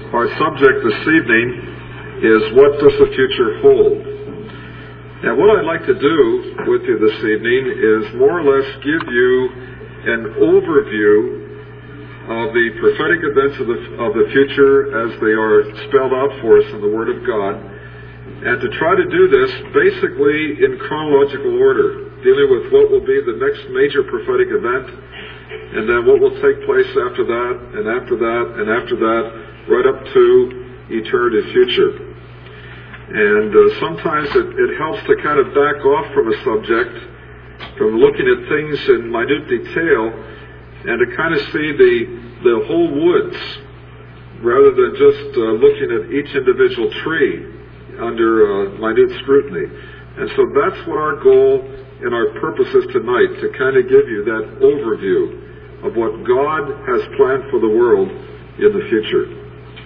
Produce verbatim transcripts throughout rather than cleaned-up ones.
Our subject this evening is, what does the future hold? And what I'd like to do with you this evening is more or less give you an overview of the prophetic events of the, of the future as they are spelled out for us in the Word of God, and to try to do this basically in chronological order, dealing with what will be the next major prophetic event, and then what will take place after that, and after that, and after that, right up to eternity future. And uh, sometimes it, it helps to kind of back off from a subject, from looking at things in minute detail, and to kind of see the, the whole woods, rather than just uh, looking at each individual tree under uh, minute scrutiny. And so that's what our goal and our purpose is tonight, to kind of give you that overview of what God has planned for the world in the future.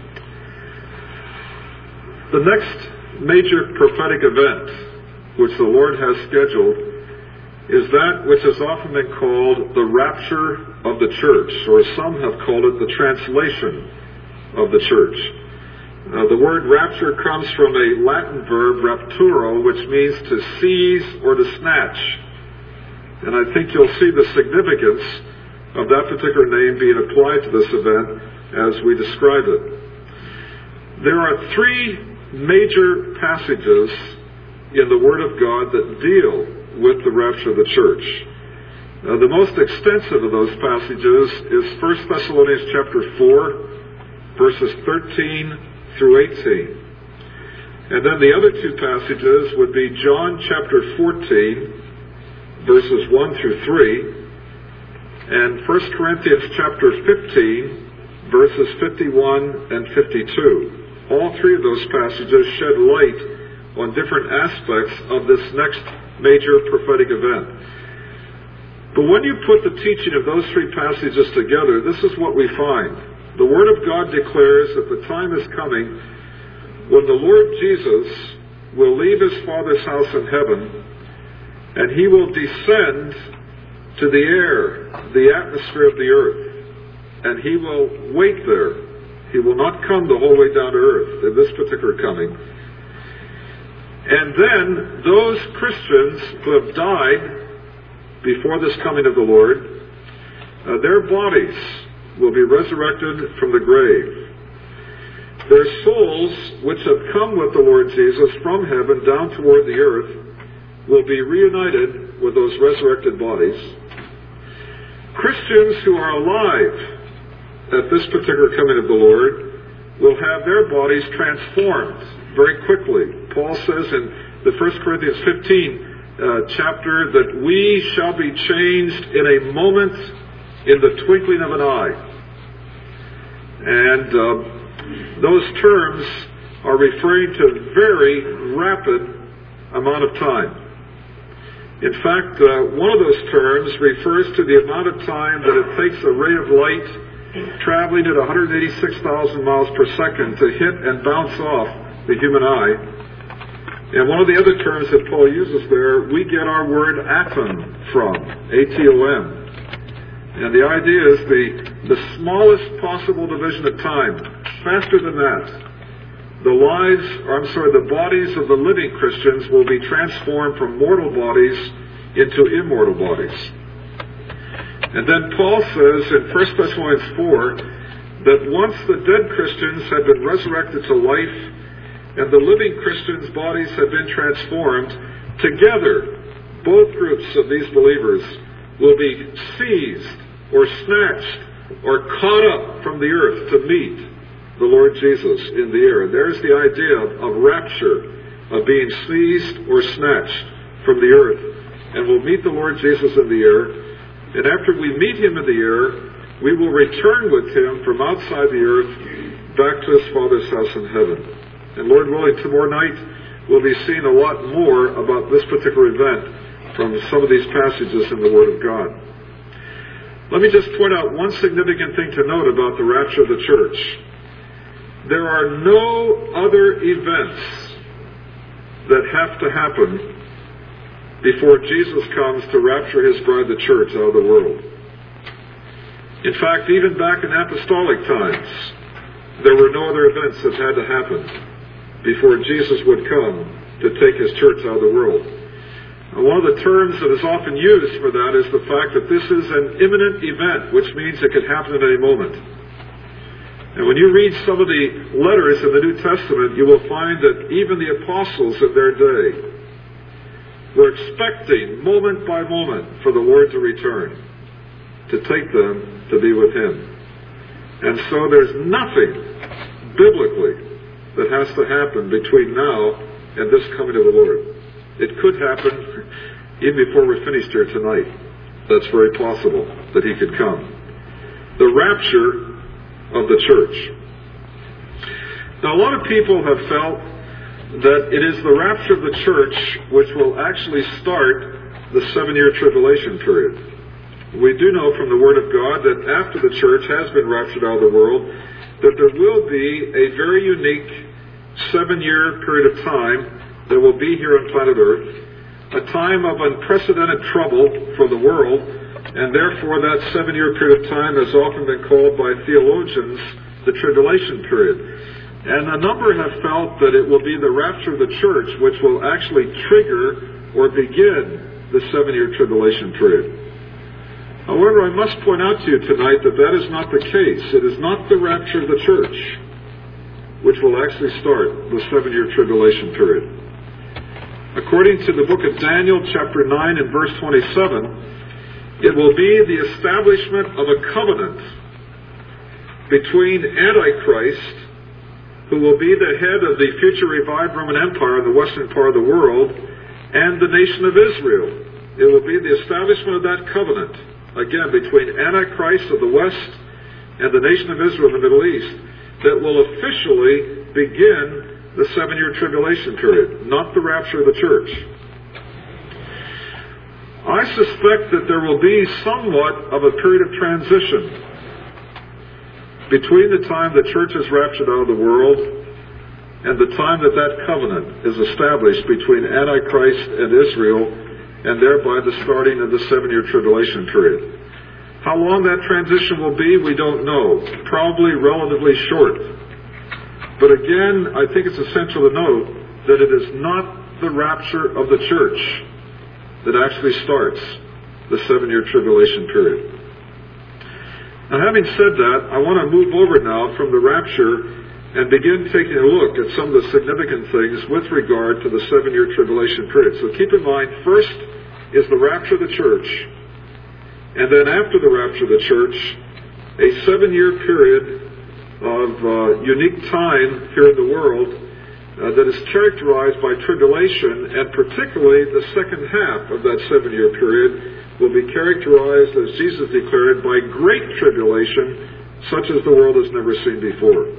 The next major prophetic event which the Lord has scheduled is that which has often been called the rapture of the church, or some have called it the translation of the church. Uh, the word rapture comes from a Latin verb, rapturo, which means to seize or to snatch. And I think you'll see the significance of that particular name being applied to this event as we describe it. There are three major passages in the Word of God that deal with the rapture of the church. Uh, the most extensive of those passages is First Thessalonians chapter four, verses thirteen through eighteen. And then the other two passages would be John chapter fourteen, verses one through three, and First Corinthians chapter fifteen, verses fifty-one and fifty-two. All three of those passages shed light on different aspects of this next major prophetic event. But when you put the teaching of those three passages together, this is what we find. The Word of God declares that the time is coming when the Lord Jesus will leave His Father's house in heaven, and He will descend to the air, the atmosphere of the earth, and He will wait there. He will not come the whole way down to earth in this particular coming. And then those Christians who have died before this coming of the Lord, uh, their bodies will be resurrected from the grave. Their souls, which have come with the Lord Jesus from heaven down toward the earth, will be reunited with those resurrected bodies. Christians who are alive at this particular coming of the Lord will have their bodies transformed very quickly. Paul says in the First Corinthians fifteen uh, chapter that we shall be changed in a moment, in the twinkling of an eye. And uh, those terms are referring to a very rapid amount of time. In fact, uh, one of those terms refers to the amount of time that it takes a ray of light traveling at one hundred eighty-six thousand miles per second to hit and bounce off the human eye. And one of the other terms that Paul uses there, we get our word atom from, A T O M. And the idea is the, the smallest possible division of time, faster than that. The lives, or I'm sorry, the bodies of the living Christians will be transformed from mortal bodies into immortal bodies. And then Paul says in First Thessalonians four that once the dead Christians have been resurrected to life and the living Christians' bodies have been transformed, together both groups of these believers will be seized or snatched or caught up from the earth to meet the Lord Jesus in the air. There's the idea of, of rapture, of being seized or snatched from the earth, and we'll meet the Lord Jesus in the air. And after we meet Him in the air, we will return with Him from outside the earth back to His Father's house in heaven. And Lord willing, tomorrow night we'll be seeing a lot more about this particular event from some of these passages in the Word of God. Let me just point out one significant thing to note about the rapture of the church. There are no other events that have to happen before Jesus comes to rapture His bride, the church, out of the world. In fact, even back in apostolic times, there were no other events that had to happen before Jesus would come to take his church out of the world. And one of the terms that is often used for that is the fact that this is an imminent event, which means it could happen at any moment. And when you read some of the letters in the New Testament, you will find that even the apostles of their day were expecting moment by moment for the Lord to return, to take them to be with him. And so there's nothing biblically that has to happen between now and this coming of the Lord. It could happen even before we're finished here tonight. That's very possible that he could come. The rapture of the church. Now, a lot of people have felt that it is the rapture of the church which will actually start the seven-year tribulation period. We do know from the Word of God that after the church has been raptured out of the world, that there will be a very unique seven-year period of time that will be here on planet Earth, a time of unprecedented trouble for the world, and therefore that seven-year period of time has often been called by theologians the tribulation period. And a number have felt that it will be the rapture of the church which will actually trigger or begin the seven-year tribulation period. However, I must point out to you tonight that that is not the case. It is not the rapture of the church which will actually start the seven-year tribulation period. According to the book of Daniel, chapter nine and verse twenty-seven, it will be the establishment of a covenant between Antichrist, who will be the head of the future revived Roman Empire in the western part of the world, and the nation of Israel. It will be the establishment of that covenant, again, between Antichrist of the west and the nation of Israel in the Middle East, that will officially begin the seven-year tribulation period, not the rapture of the church. I suspect that there will be somewhat of a period of transition between the time the church is raptured out of the world and the time that that covenant is established between Antichrist and Israel, and thereby the starting of the seven-year tribulation period. How long that transition will be, we don't know. Probably relatively short. But again, I think it's essential to note that it is not the rapture of the church that actually starts the seven-year tribulation period. Now, having said that, I want to move over now from the rapture and begin taking a look at some of the significant things with regard to the seven-year tribulation period. So keep in mind, first is the rapture of the church, and then after the rapture of the church, a seven-year period of uh, unique time here in the world uh, that is characterized by tribulation, and particularly the second half of that seven-year period will be characterized, as Jesus declared, by great tribulation, such as the world has never seen before.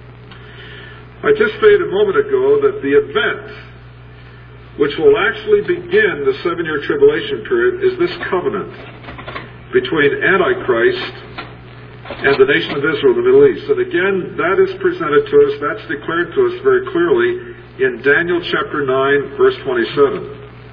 I just stated a moment ago that the event which will actually begin the seven-year tribulation period is this covenant between Antichrist and the nation of Israel in the Middle East. And again, that is presented to us, that's declared to us very clearly in Daniel chapter nine, verse twenty-seven.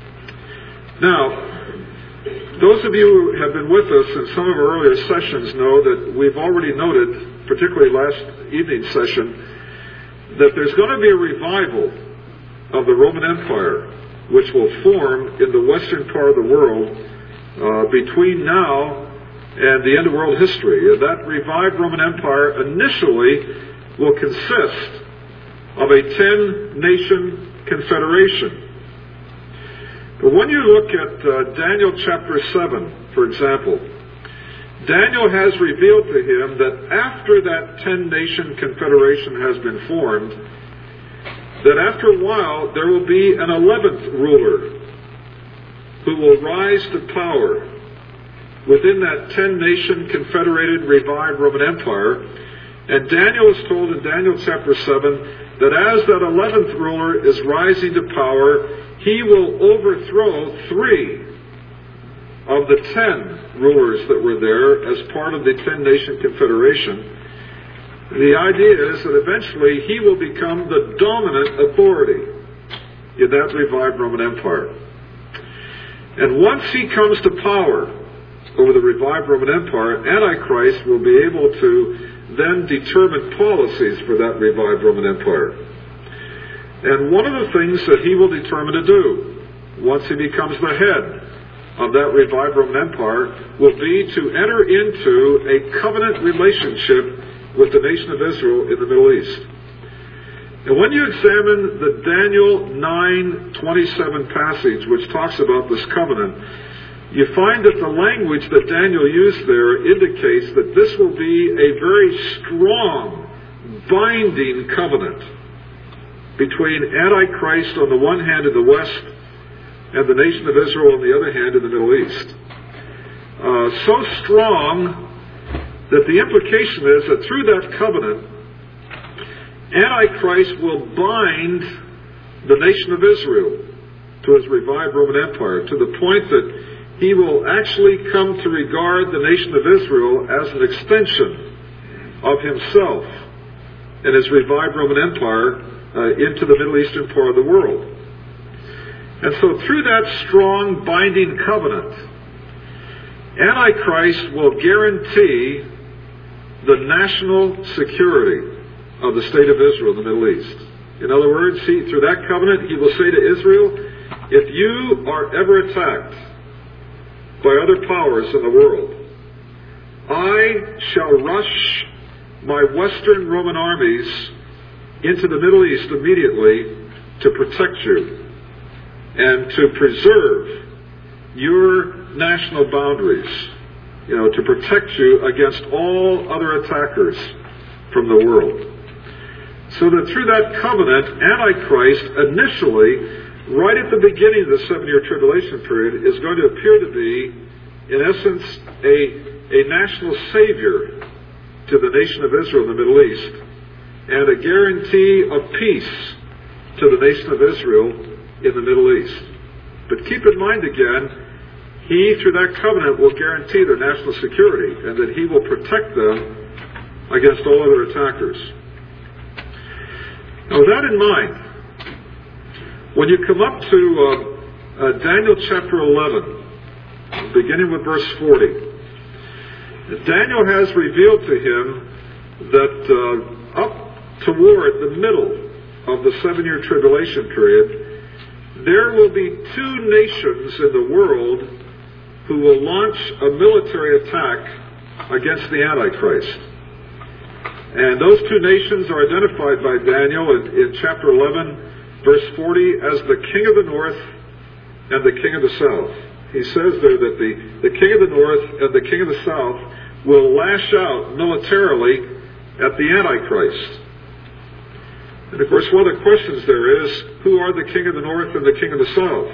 Now, those of you who have been with us in some of our earlier sessions know that we've already noted, particularly last evening's session, that there's going to be a revival of the Roman Empire, which will form in the western part of the world uh, between now and the end of world history. And that revived Roman Empire initially will consist of a ten-nation confederation. But when you look at uh, Daniel chapter seven, for example, Daniel has revealed to him that after that ten-nation confederation has been formed, that after a while there will be an eleventh ruler who will rise to power within that ten-nation confederated revived Roman Empire. And Daniel is told in Daniel chapter seven that as that eleventh ruler is rising to power, he will overthrow three of the ten rulers that were there as part of the ten-nation confederation. The idea is that eventually he will become the dominant authority in that revived Roman Empire. And once he comes to power over the revived Roman Empire, Antichrist will be able to then determine policies for that revived Roman Empire. And one of the things that he will determine to do once he becomes the head of that revived Roman Empire will be to enter into a covenant relationship with the nation of Israel in the Middle East. And when you examine the Daniel nine twenty-seven passage, which talks about this covenant, you find that the language that Daniel used there indicates that this will be a very strong, binding covenant between Antichrist on the one hand in the West and the nation of Israel on the other hand in the Middle East. Uh, so strong that the implication is that through that covenant, Antichrist will bind the nation of Israel to his revived Roman Empire to the point that he will actually come to regard the nation of Israel as an extension of himself and his revived Roman Empire uh, into the Middle Eastern part of the world. And so through that strong binding covenant, Antichrist will guarantee the national security of the state of Israel in the Middle East. In other words, he, through that covenant, he will say to Israel, if you are ever attacked by other powers in the world, I shall rush my Western Roman armies into the Middle East immediately to protect you and to preserve your national boundaries, you know, to protect you against all other attackers from the world. So that through that covenant, Antichrist initially, right at the beginning of the seven-year tribulation period, is going to appear to be, in essence, a, a national savior to the nation of Israel in the Middle East, and a guarantee of peace to the nation of Israel in the Middle East. But keep in mind again, he, through that covenant, will guarantee their national security, and that he will protect them against all other attackers. Now, with that in mind, when you come up to uh, uh, Daniel chapter eleven, beginning with verse forty, Daniel has revealed to him that uh, up toward the middle of the seven-year tribulation period, there will be two nations in the world who will launch a military attack against the Antichrist. And those two nations are identified by Daniel in, in chapter eleven, verse forty, as the king of the north and the king of the south. He says there that the, the king of the north and the king of the south will lash out militarily at the Antichrist. And of course, one of the questions there is, who are the king of the north and the king of the south?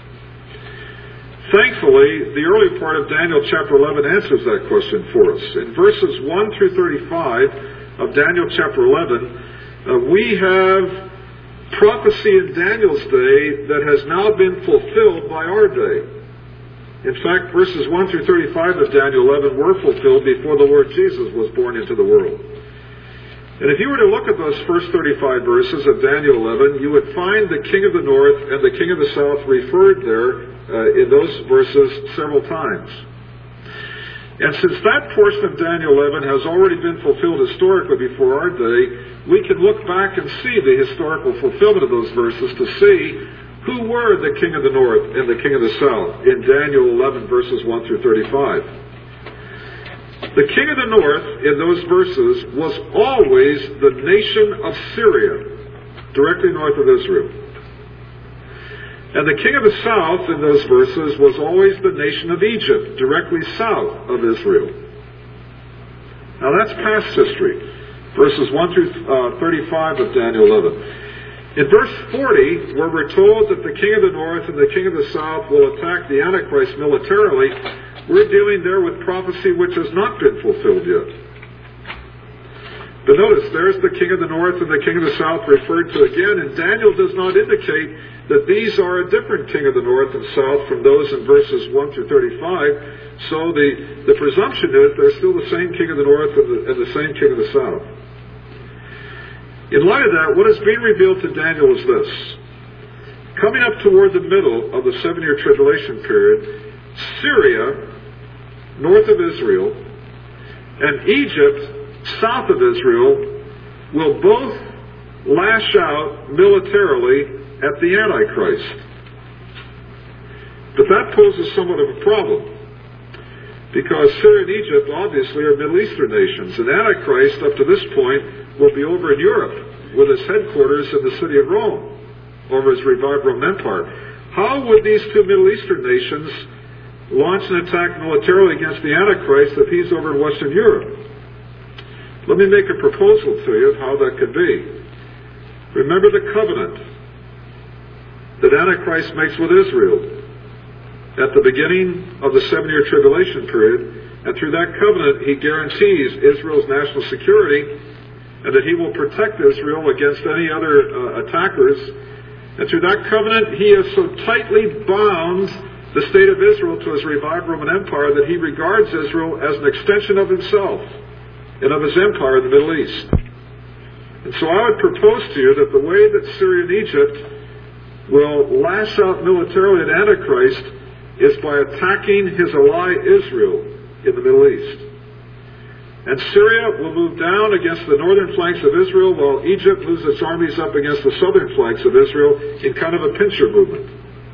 Thankfully, the early part of Daniel chapter eleven answers that question for us. In verses one through thirty-five of Daniel chapter eleven, uh, we have prophecy in Daniel's day that has now been fulfilled by our day. In fact, verses one through thirty-five of Daniel eleven were fulfilled before the Lord Jesus was born into the world. And if you were to look at those first thirty-five verses of Daniel eleven, you would find the king of the north and the king of the south referred there uh, in those verses several times. And since that portion of Daniel eleven has already been fulfilled historically before our day, we can look back and see the historical fulfillment of those verses to see who were the king of the north and the king of the south in Daniel eleven, verses one through thirty-five. The king of the north in those verses was always the nation of Syria, directly north of Israel. And the king of the south in those verses was always the nation of Egypt, directly south of Israel. Now that's past history, verses one through thirty-five of Daniel eleven. In verse forty, where we're told that the king of the north and the king of the south will attack the Antichrist militarily, we're dealing there with prophecy which has not been fulfilled yet. But notice, there's the king of the north and the king of the south referred to again, and Daniel does not indicate that these are a different king of the north and south from those in verses one through thirty-five. So the, the presumption is they're still the same king of the north and the, and the same king of the south. In light of that, what is being revealed to Daniel is this. Coming up toward the middle of the seven-year tribulation period, Syria, north of Israel, and Egypt, south of Israel will both lash out militarily at the Antichrist. But that poses somewhat of a problem, because Syria and Egypt obviously are Middle Eastern nations, and Antichrist up to this point will be over in Europe with his headquarters in the city of Rome, over his revived Roman Empire. How would these two Middle Eastern nations launch an attack militarily against the Antichrist if he's over in Western Europe? Let me make a proposal to you of how that could be. Remember the covenant that Antichrist makes with Israel at the beginning of the seven-year tribulation period, and through that covenant he guarantees Israel's national security and that he will protect Israel against any other uh, attackers. And through that covenant he has so tightly bound the state of Israel to his revived Roman Empire that he regards Israel as an extension of himself and of his empire in the Middle East. And so I would propose to you that the way that Syria and Egypt will lash out militarily at Antichrist is by attacking his ally Israel in the Middle East. And Syria will move down against the northern flanks of Israel, while Egypt moves its armies up against the southern flanks of Israel in kind of a pincer movement.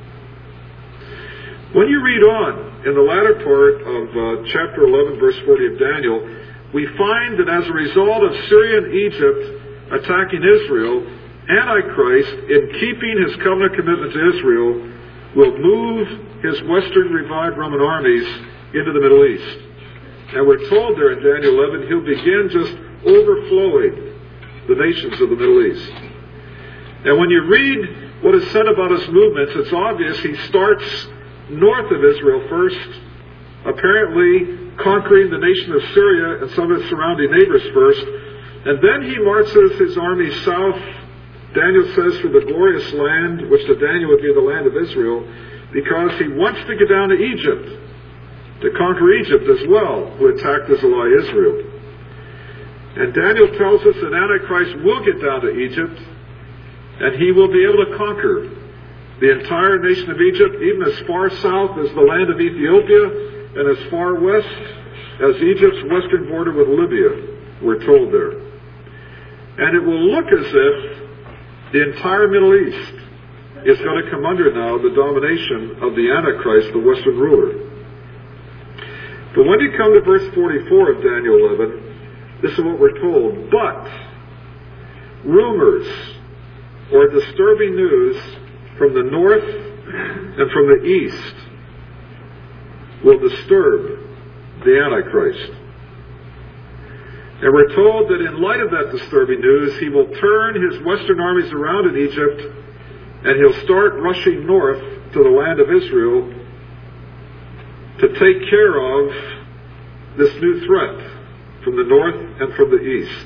When you read on in the latter part of uh, chapter eleven, verse forty of Daniel, we find that as a result of Syria and Egypt attacking Israel, Antichrist, in keeping his covenant commitment to Israel, will move his western revived Roman armies into the Middle East. And we're told there in Daniel eleven, he'll begin just overflowing the nations of the Middle East. And when you read what is said about his movements, it's obvious he starts north of Israel first, apparently conquering the nation of Syria and some of its surrounding neighbors first, and then he marches his army south, Daniel says, through the glorious land, which to Daniel would be the land of Israel, because he wants to get down to Egypt, to conquer Egypt as well, who attacked his ally Israel. And Daniel tells us that Antichrist will get down to Egypt, and he will be able to conquer the entire nation of Egypt, even as far south as the land of Ethiopia, and as far west as Egypt's western border with Libya, we're told there. And it will look as if the entire Middle East is going to come under now the domination of the Antichrist, the Western ruler. But when you come to verse forty-four of Daniel eleven, this is what we're told. But rumors or disturbing news from the north and from the east will disturb the Antichrist. And we're told that in light of that disturbing news, he will turn his western armies around in Egypt, and he'll start rushing north to the land of Israel to take care of this new threat from the north and from the east.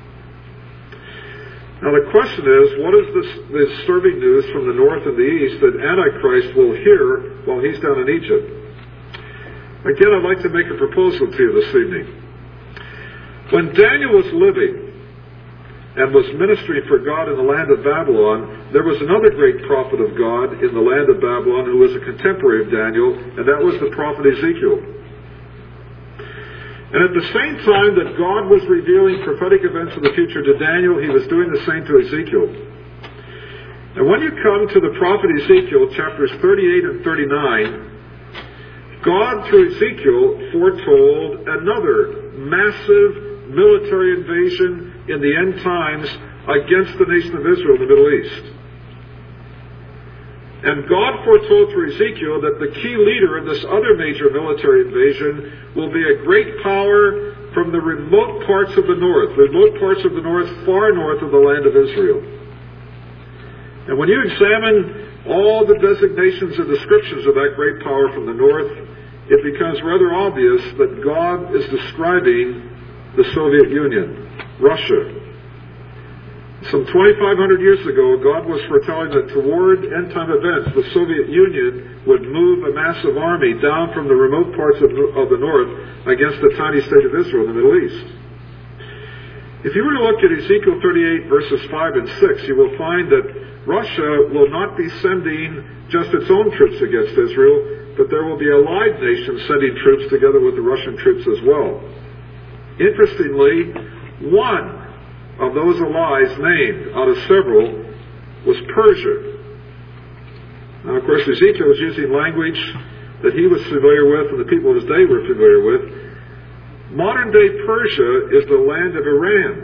Now the question is, what is this, this disturbing news from the north and the east that Antichrist will hear while he's down in Egypt? Again, I'd like to make a proposal to you this evening. When Daniel was living and was ministering for God in the land of Babylon, there was another great prophet of God in the land of Babylon who was a contemporary of Daniel, and that was the prophet Ezekiel. And at the same time that God was revealing prophetic events of the future to Daniel, he was doing the same to Ezekiel. And when you come to the prophet Ezekiel, chapters thirty-eight and thirty-nine, God, through Ezekiel, foretold another massive military invasion in the end times against the nation of Israel in the Middle East. And God foretold through Ezekiel that the key leader in this other major military invasion will be a great power from the remote parts of the north, remote parts of the north, far north of the land of Israel. And when you examine all the designations and descriptions of that great power from the north, it becomes rather obvious that God is describing the Soviet Union, Russia. Some twenty-five hundred years ago, God was foretelling that toward end-time events, the Soviet Union would move a massive army down from the remote parts of, of the north against the tiny state of Israel in the Middle East. If you were to look at Ezekiel thirty-eight, verses five and six, you will find that Russia will not be sending just its own troops against Israel, but there will be allied nations sending troops together with the Russian troops as well. Interestingly, One of those allies named out of several was Persia. Now, of course, Ezekiel was using language that he was familiar with and the people of his day were familiar with. Modern-day Persia is the land of Iran.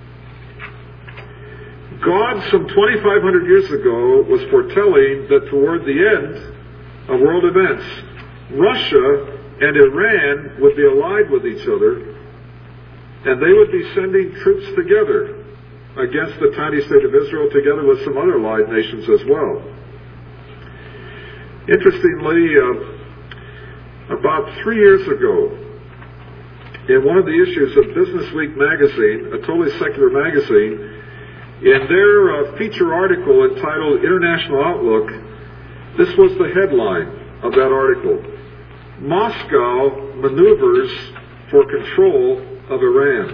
God, some twenty-five hundred years ago, was foretelling that toward the end of world events, Russia and Iran would be allied with each other, and they would be sending troops together against the tiny state of Israel, together with some other allied nations as well. Interestingly, uh, about three years ago, in one of the issues of Business Week magazine, a totally secular magazine, in their uh, feature article entitled International Outlook, this was the headline of that article: Moscow maneuvers for control of Iran.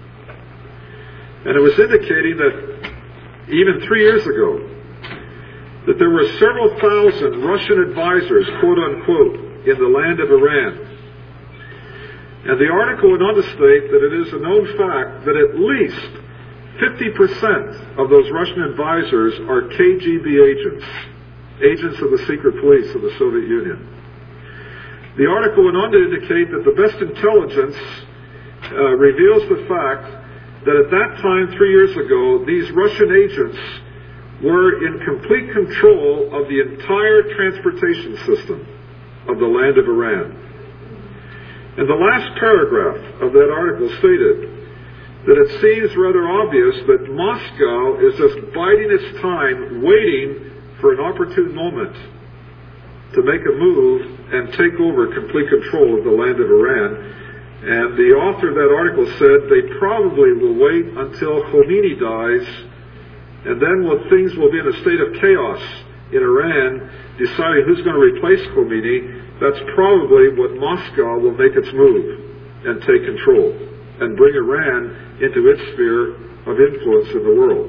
And it was indicating that even three years ago, that there were several thousand Russian advisors, quote unquote, in the land of Iran. And the article went on to state that it is a known fact that at least fifty percent of those Russian advisors are K G B agents, agents of the secret police of the Soviet Union. The article went on to indicate that the best intelligence uh, reveals the fact that at that time, three years ago, these Russian agents were in complete control of the entire transportation system of the land of Iran. And the last paragraph of that article stated that it seems rather obvious that Moscow is just biding its time, waiting for an opportune moment to make a move and take over complete control of the land of Iran. And the author of that article said they probably will wait until Khomeini dies, and then will, things will be in a state of chaos in Iran, deciding who's going to replace Khomeini. That's probably what Moscow will make its move and take control and bring Iran into its sphere of influence in the world.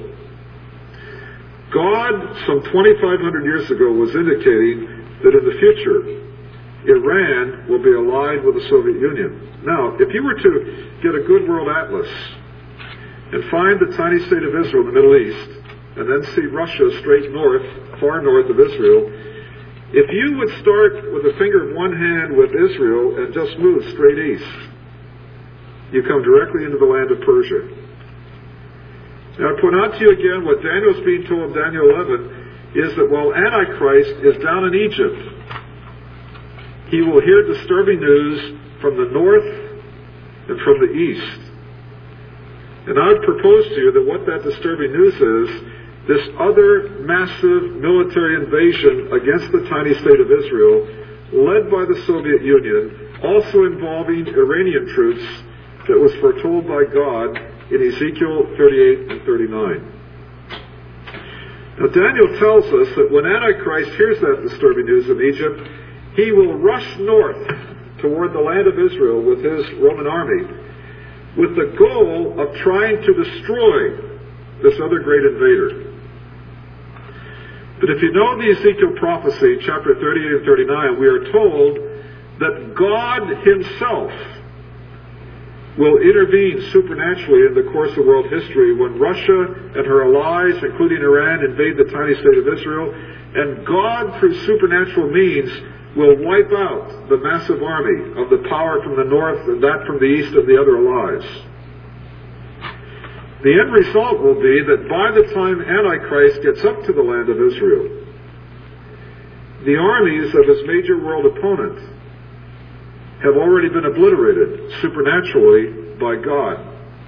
God, some twenty-five hundred years ago, was indicating that in the future, Iran will be allied with the Soviet Union. Now, if you were to get a good world atlas and find the tiny state of Israel in the Middle East, and then see Russia straight north, far north of Israel, if you would start with the finger of one hand with Israel and just move straight east, you come directly into the land of Persia. Now, I point out to you again what Daniel's being told in Daniel eleven is that while Antichrist is down in Egypt, he will hear disturbing news from the north and from the east. And I would propose to you that what that disturbing news is, this other massive military invasion against the tiny state of Israel, led by the Soviet Union, also involving Iranian troops, that was foretold by God in Ezekiel thirty-eight and thirty-nine. Now, Daniel tells us that when Antichrist hears that disturbing news in Egypt, he will rush north toward the land of Israel with his Roman army, with the goal of trying to destroy this other great invader. But if you know the Ezekiel prophecy, chapter thirty-eight and thirty-nine, we are told that God himself will intervene supernaturally in the course of world history when Russia and her allies, including Iran, invade the tiny state of Israel, and God, through supernatural means, will wipe out the massive army of the power from the north and that from the east of the other allies. The end result will be that by the time Antichrist gets up to the land of Israel, the armies of his major world opponent have already been obliterated supernaturally by God.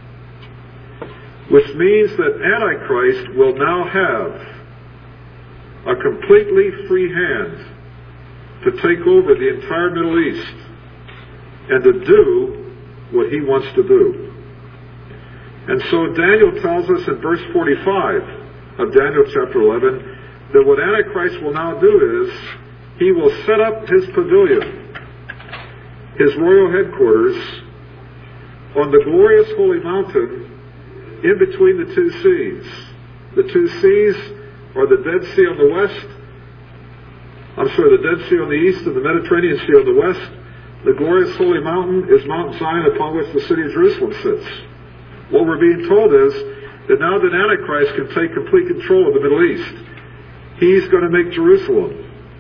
Which means that Antichrist will now have a completely free hand to take over the entire Middle East and to do what he wants to do. And so Daniel tells us in verse forty-five of Daniel chapter eleven that what Antichrist will now do is he will set up his pavilion, his royal headquarters, on the glorious holy mountain in between the two seas. The two seas are the Dead Sea on the west, I'm sorry, the Dead Sea on the east and the Mediterranean Sea on the west. The glorious holy mountain is Mount Zion, upon which the city of Jerusalem sits. What we're being told is that now that Antichrist can take complete control of the Middle East, he's going to make Jerusalem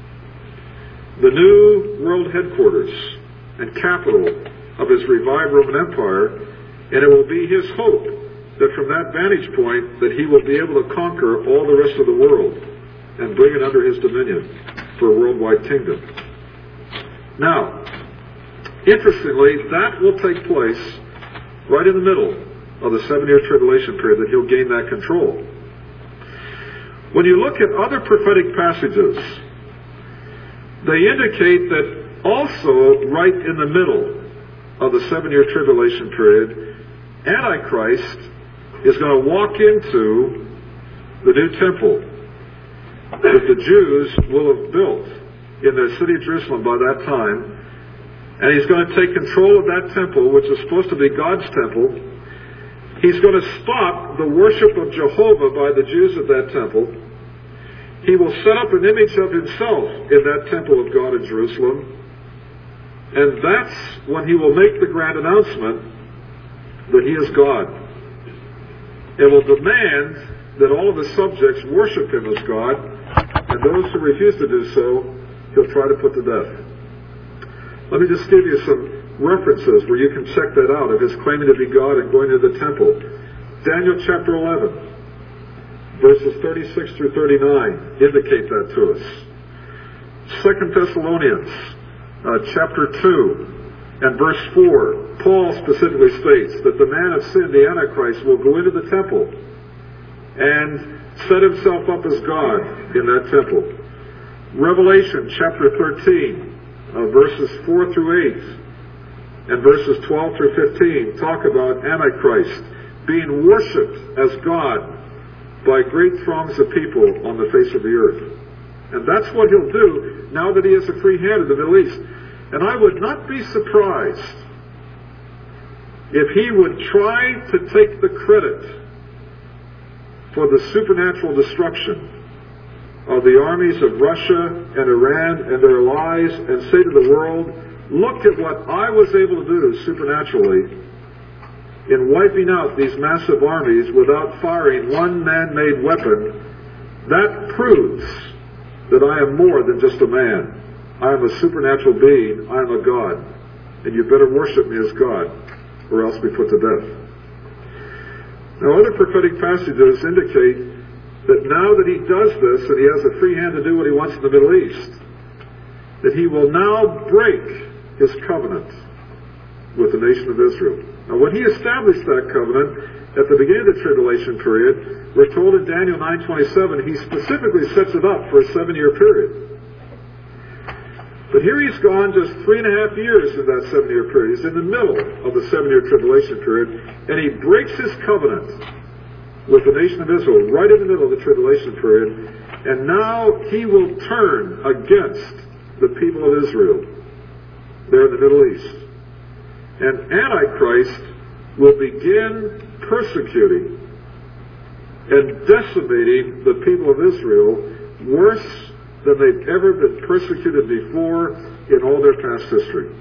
the new world headquarters and capital of his revived Roman Empire, and it will be his hope that from that vantage point that he will be able to conquer all the rest of the world and bring it under his dominion for a worldwide kingdom. Now, interestingly, that will take place right in the middle of the seven-year tribulation period, that he'll gain that control. When you look at other prophetic passages, they indicate that also right in the middle of the seven-year tribulation period, Antichrist is going to walk into the new temple that the Jews will have built in the city of Jerusalem by that time, and he's going to take control of that temple, which is supposed to be God's temple. He's going to stop the worship of Jehovah by the Jews at that temple. He will set up an image of himself in that temple of God in Jerusalem. And that's when he will make the grand announcement that he is God. And will demand that all of his subjects worship him as God, and those who refuse to do so, he'll try to put to death. Let me just give you some references where you can check that out of his claiming to be God and going to the temple. Daniel chapter eleven, verses thirty-six through thirty-nine indicate that to us. Second Thessalonians uh, chapter two and verse four, Paul specifically states that the man of sin, the Antichrist, will go into the temple and set himself up as God in that temple. Revelation chapter thirteen, uh, verses four through eight, and verses twelve through fifteen talk about Antichrist being worshipped as God by great throngs of people on the face of the earth. And that's what he'll do now that he has a free hand in the Middle East. And I would not be surprised if he would try to take the credit for the supernatural destruction of the armies of Russia and Iran and their allies and say to the world, look at what I was able to do supernaturally in wiping out these massive armies without firing one man-made weapon. That proves that I am more than just a man. I am a supernatural being. I am a God. And you better worship me as God, or else be put to death. Now, other prophetic passages indicate that now that he does this, and he has a free hand to do what he wants in the Middle East, that he will now break his covenant with the nation of Israel. Now, when he established that covenant at the beginning of the tribulation period, we're told in Daniel nine twenty-seven, he specifically sets it up for a seven-year period. But here he's gone just three and a half years in that seven-year period. He's in the middle of the seven-year tribulation period, and he breaks his covenant with the nation of Israel right in the middle of the tribulation period, and now he will turn against the people of Israel there in the Middle East. And Antichrist will begin persecuting and decimating the people of Israel worse than they've ever been persecuted before in all their past history.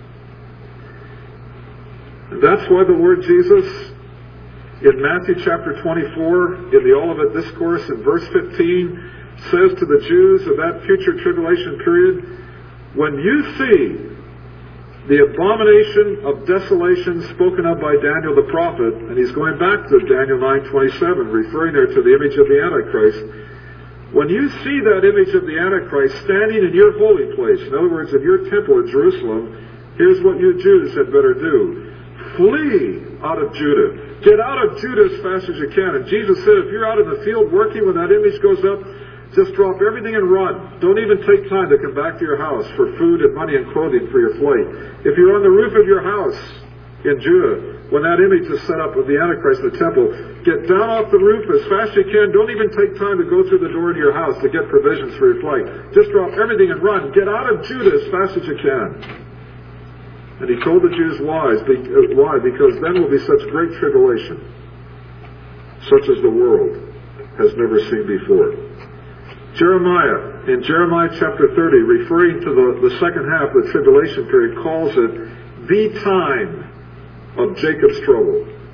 And that's why the Lord Jesus, in Matthew chapter twenty-four, in the Olivet Discourse, in verse fifteen, says to the Jews of that future tribulation period, when you see the abomination of desolation spoken of by Daniel the prophet, and he's going back to Daniel nine twenty-seven, referring there to the image of the Antichrist. When you see that image of the Antichrist standing in your holy place, in other words, in your temple in Jerusalem, here's what you Jews had better do. Flee out of Judah. Get out of Judah as fast as you can. And Jesus said, if you're out in the field working when that image goes up, just drop everything and run. Don't even take time to come back to your house for food and money and clothing for your flight. If you're on the roof of your house in Judah, when that image is set up of the Antichrist in the temple, get down off the roof as fast as you can. Don't even take time to go through the door to your house to get provisions for your flight. Just drop everything and run. Get out of Judah as fast as you can. And he told the Jews why? Why? Because then will be such great tribulation, such as the world has never seen before. Jeremiah, in Jeremiah chapter thirty, referring to the, the second half of the tribulation period, calls it the time of Jacob's trouble.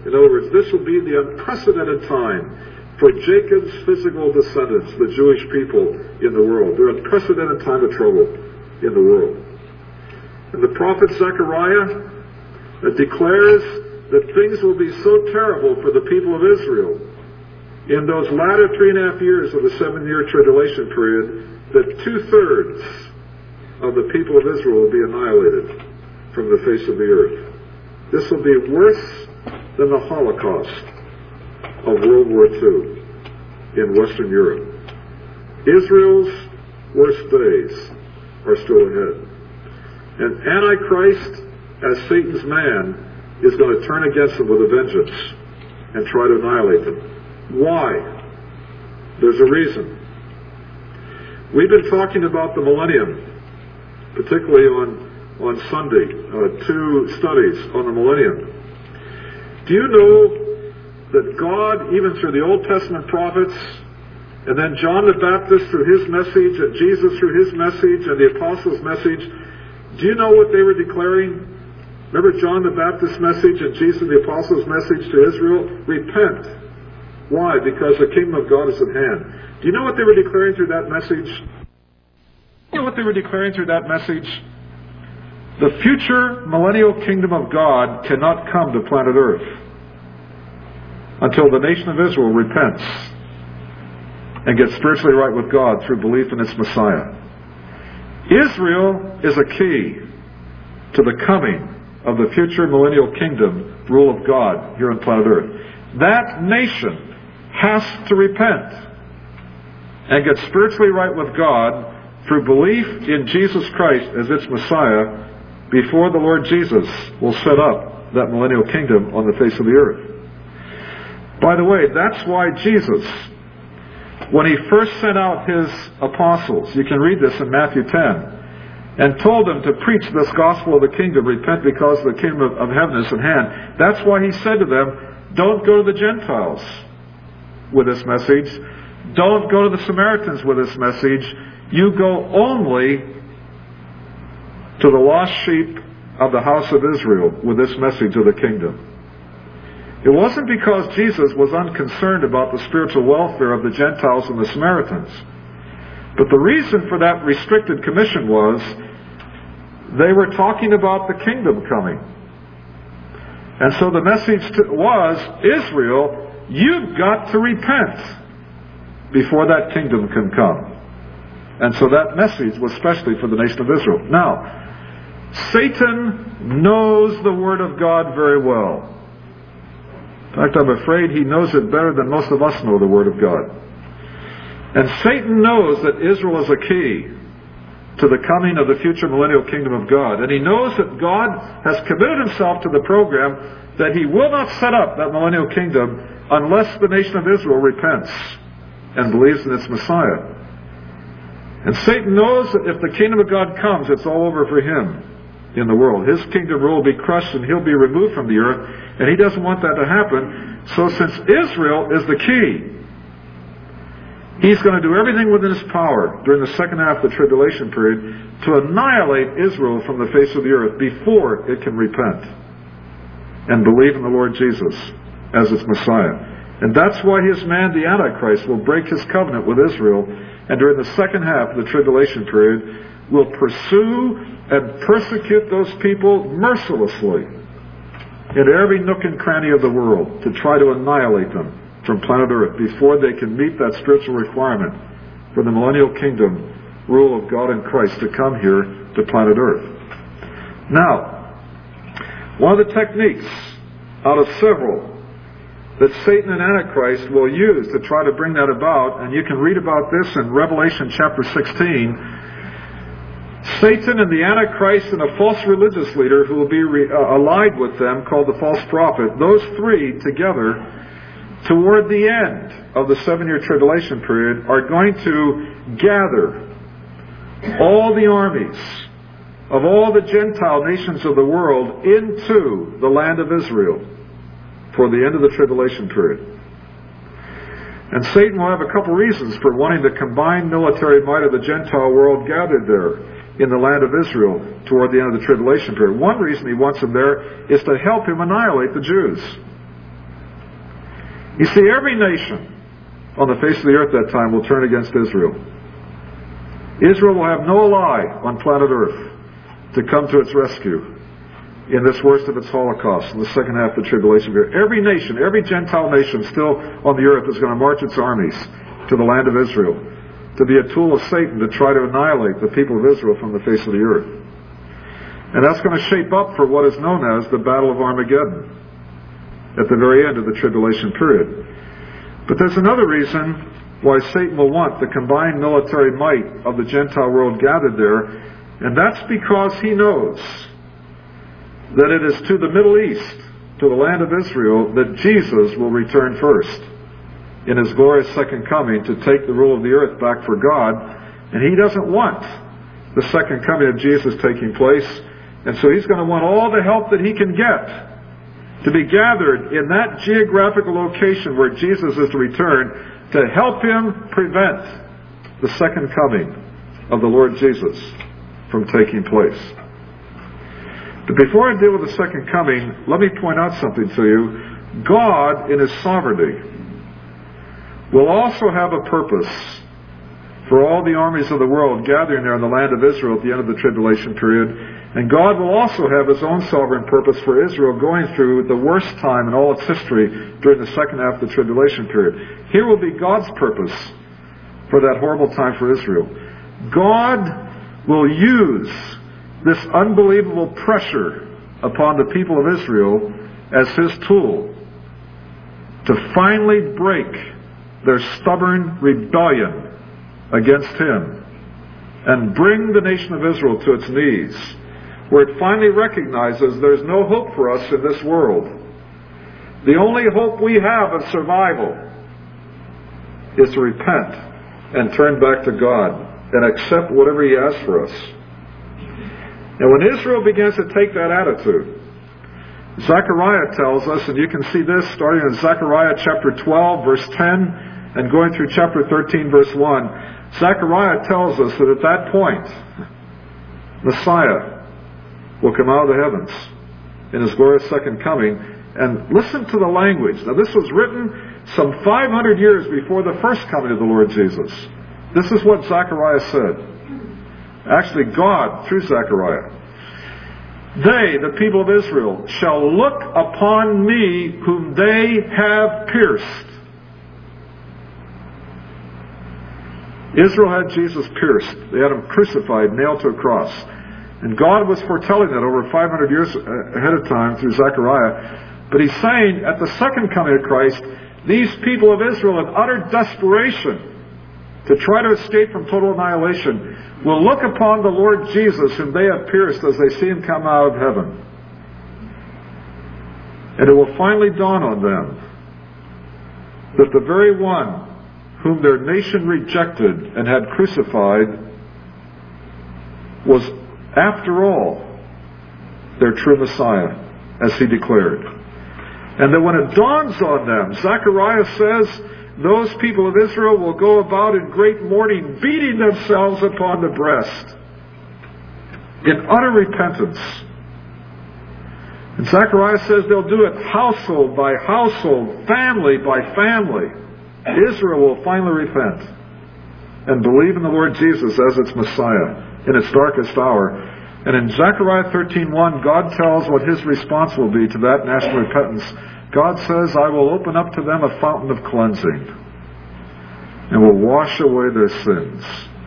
In other words, this will be the unprecedented time for Jacob's physical descendants, the Jewish people in the world. Their unprecedented time of trouble in the world. And the prophet Zechariah uh, declares that things will be so terrible for the people of Israel in those latter three and a half years of the seven-year tribulation period that two-thirds of the people of Israel will be annihilated from the face of the earth. This will be worse than the Holocaust of World War Two in Western Europe. Israel's worst days are still ahead. And Antichrist, as Satan's man, is going to turn against them with a vengeance and try to annihilate them. Why? There's a reason. We've been talking about the millennium, particularly on, on Sunday, uh, two studies on the millennium. Do you know that God, even through the Old Testament prophets, and then John the Baptist through his message, and Jesus through his message, and the apostles' message, do you know what they were declaring? Remember John the Baptist's message and Jesus the apostles' message to Israel? Repent. Why? Because the kingdom of God is at hand. Do you know what they were declaring through that message? You know what they were declaring through that message? The future millennial kingdom of God cannot come to planet Earth until the nation of Israel repents and gets spiritually right with God through belief in its Messiah. Israel is a key to the coming of the future millennial kingdom rule of God here on planet Earth. That nation has to repent and get spiritually right with God through belief in Jesus Christ as its Messiah before the Lord Jesus will set up that millennial kingdom on the face of the earth. By the way, that's why Jesus, when he first sent out his apostles, you can read this in Matthew ten, and told them to preach this gospel of the kingdom, repent because the kingdom of, of heaven is at hand. That's why he said to them, don't go to the Gentiles with this message. Don't go to the Samaritans with this message. You go only to the lost sheep of the house of Israel with this message of the kingdom. It wasn't because Jesus was unconcerned about the spiritual welfare of the Gentiles and the Samaritans. But the reason for that restricted commission was they were talking about the kingdom coming. And so the message to, was, Israel, you've got to repent before that kingdom can come. And so that message was especially for the nation of Israel. Now, Satan knows the Word of God very well. In fact, I'm afraid he knows it better than most of us know the Word of God. And Satan knows that Israel is a key to the coming of the future millennial kingdom of God. And he knows that God has committed himself to the program that he will not set up that millennial kingdom unless the nation of Israel repents and believes in its Messiah. And Satan knows that if the kingdom of God comes, it's all over for him in the world. His kingdom rule will be crushed and he'll be removed from the earth. And he doesn't want that to happen. So since Israel is the key, he's going to do everything within his power during the second half of the tribulation period to annihilate Israel from the face of the earth before it can repent and believe in the Lord Jesus as its Messiah. And that's why his man, the Antichrist, will break his covenant with Israel, and during the second half of the tribulation period will pursue and persecute those people mercilessly in every nook and cranny of the world to try to annihilate them from planet Earth before they can meet that spiritual requirement for the millennial kingdom rule of God in Christ to come here to planet Earth. Now, one of the techniques out of several that Satan and Antichrist will use to try to bring that about, and you can read about this in Revelation chapter sixteen, Satan and the Antichrist and a false religious leader who will be re- uh, allied with them called the false prophet, those three together toward the end of the seven-year tribulation period are going to gather all the armies of all the Gentile nations of the world into the land of Israel for the end of the tribulation period. And Satan will have a couple reasons for wanting the combined military might of the Gentile world gathered there in the land of Israel toward the end of the tribulation period. One reason he wants them there is to help him annihilate the Jews. You see, every nation on the face of the earth at that time will turn against Israel. Israel will have no ally on planet Earth to come to its rescue in this worst of its Holocaust, in the second half of the tribulation period. Every nation, every Gentile nation still on the earth is going to march its armies to the land of Israel to be a tool of Satan to try to annihilate the people of Israel from the face of the earth. And that's going to shape up for what is known as the Battle of Armageddon at the very end of the tribulation period. But there's another reason why Satan will want the combined military might of the Gentile world gathered there, and that's because he knows that it is to the Middle East, to the land of Israel, that Jesus will return first in his glorious second coming to take the rule of the earth back for God. And he doesn't want the second coming of Jesus taking place. And so he's going to want all the help that he can get to be gathered in that geographical location where Jesus is to return to help him prevent the second coming of the Lord Jesus from taking place. But before I deal with the second coming, let me point out something to you. God, in his sovereignty, will also have a purpose for all the armies of the world gathering there in the land of Israel at the end of the tribulation period. And God will also have his own sovereign purpose for Israel going through the worst time in all its history during the second half of the tribulation period. Here will be God's purpose for that horrible time for Israel. God will use this unbelievable pressure upon the people of Israel as his tool to finally break their stubborn rebellion against him and bring the nation of Israel to its knees, where it finally recognizes there's no hope for us in this world. The only hope we have of survival is to repent and turn back to God and accept whatever he has for us. And when Israel begins to take that attitude, Zechariah tells us, and you can see this starting in Zechariah chapter twelve, verse ten, and going through chapter thirteen, verse one, Zechariah tells us that at that point, Messiah will come out of the heavens in his glorious second coming. And listen to the language. Now, this was written some five hundred years before the first coming of the Lord Jesus. This is what Zechariah said. Actually, God, through Zechariah. They, the people of Israel, shall look upon me whom they have pierced. Israel had Jesus pierced. They had him crucified, nailed to a cross. And God was foretelling that over five hundred years ahead of time through Zechariah. But he's saying at the second coming of Christ, these people of Israel in utter desperation to try to escape from total annihilation will look upon the Lord Jesus whom they have pierced as they see him come out of heaven. And it will finally dawn on them that the very one whom their nation rejected and had crucified was, after all, their true Messiah, as he declared. And that when it dawns on them, Zechariah says, those people of Israel will go about in great mourning, beating themselves upon the breast in utter repentance. And Zechariah says they'll do it household by household, family by family. Israel will finally repent and believe in the Lord Jesus as its Messiah in its darkest hour. And in Zechariah thirteen one, God tells what his response will be to that national repentance. God says, I will open up to them a fountain of cleansing and will wash away their sins.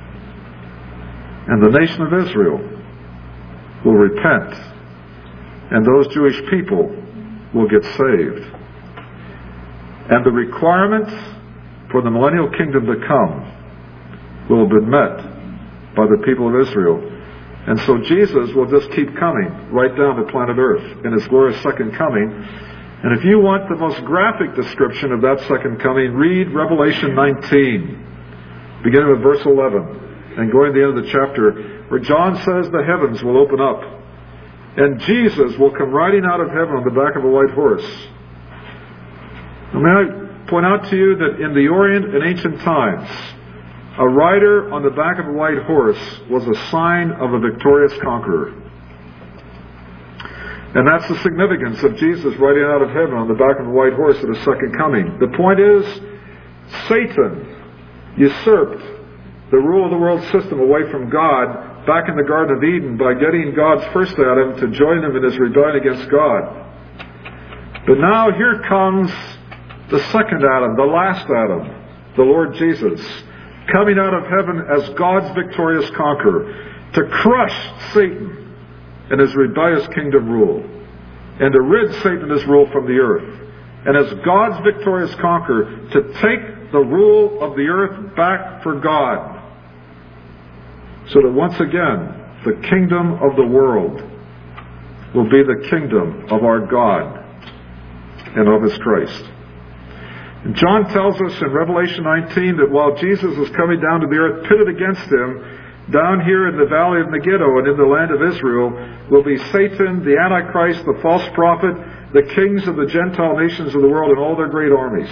And the nation of Israel will repent, and those Jewish people will get saved. And the requirement for the millennial kingdom to come will have been met by the people of Israel. And so Jesus will just keep coming right down to planet Earth in his glorious second coming. And if you want the most graphic description of that second coming, read Revelation nineteen, beginning with verse eleven, and going to the end of the chapter, where John says the heavens will open up, and Jesus will come riding out of heaven on the back of a white horse. Now, may I point out to you that in the Orient in ancient times, a rider on the back of a white horse was a sign of a victorious conqueror. And that's the significance of Jesus riding out of heaven on the back of a white horse at his second coming. The point is, Satan usurped the rule of the world system away from God back in the Garden of Eden by getting God's first Adam to join him in his rebellion against God. But now here comes the second Adam, the last Adam, the Lord Jesus, coming out of heaven as God's victorious conqueror to crush Satan and his rebellious kingdom rule, and to rid Satan and his rule from the earth, and as God's victorious conqueror to take the rule of the earth back for God, so that once again the kingdom of the world will be the kingdom of our God and of his Christ. And John tells us in Revelation nineteen that while Jesus is coming down to the earth, pitted against him, down here in the valley of Megiddo and in the land of Israel will be Satan, the Antichrist, the false prophet, the kings of the Gentile nations of the world and all their great armies.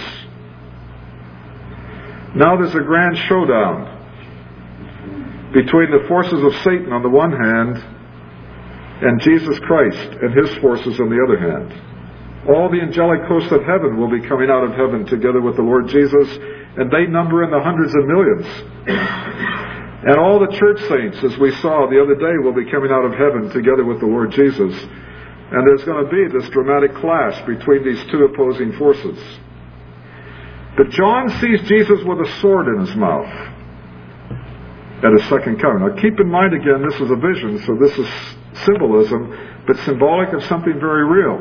Now there's a grand showdown between the forces of Satan on the one hand and Jesus Christ and his forces on the other hand. All the angelic hosts of heaven will be coming out of heaven together with the Lord Jesus, and they number in the hundreds of millions. And all the church saints, as we saw the other day, will be coming out of heaven together with the Lord Jesus. And there's going to be this dramatic clash between these two opposing forces. But John sees Jesus with a sword in his mouth at his second coming. Now keep in mind again, this is a vision, so this is symbolism, but symbolic of something very real.